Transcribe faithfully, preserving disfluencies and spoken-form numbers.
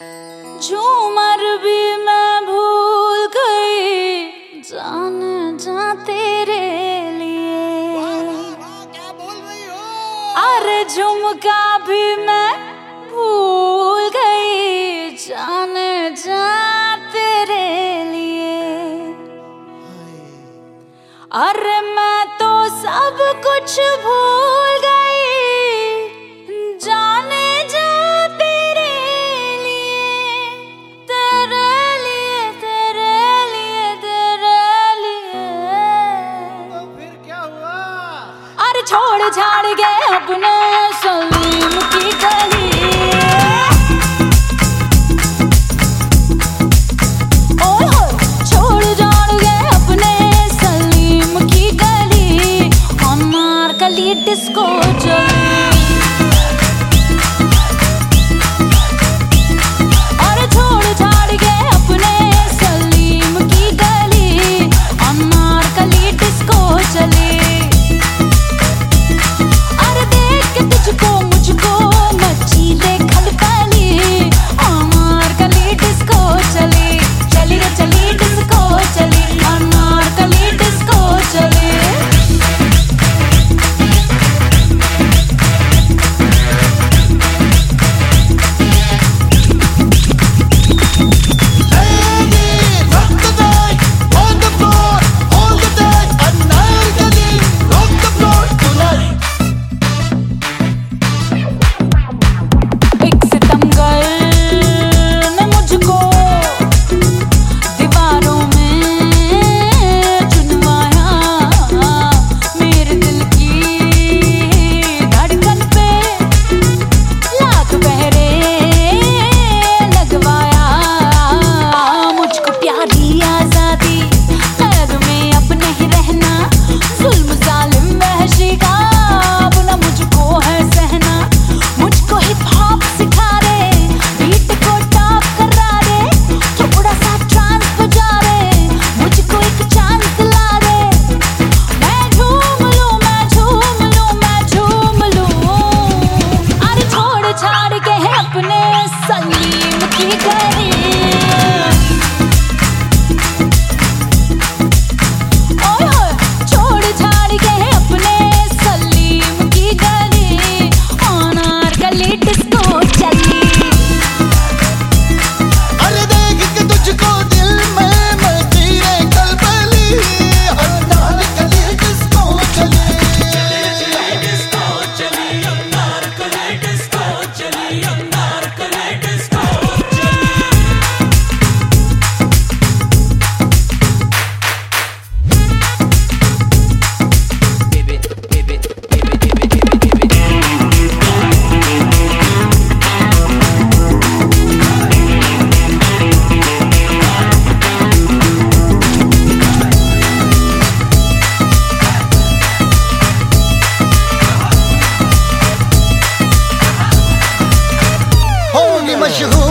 झूमर भी मैं भूल गई जाने जा तेरे लिए। क्या बोल रही हो? अरे झुमका भी मैं भूल गई जाने जा तेरे लिए। अरे मैं तो सब कुछ भूल गई जाने जा तेरे लिए, तेरे लिए, तेरे लिए, तेरे लिए। तो फिर क्या हुआ? अरे छोड़ छाड़ के अपने सलीम की गली, ओए होए छोड़ छाड़ के अपने सलीम की गली, अनारकली डिस्को चली। अरे छोड़ छाड़ के अपने सलीम की गली, अनारकली डिस्को चली। अरे देख के तुझको मुझको मची ले खलबली, अनारकली डिस्को चली, चली रे चली डिस्को चली, अनारकली डिस्को चली। मशहूर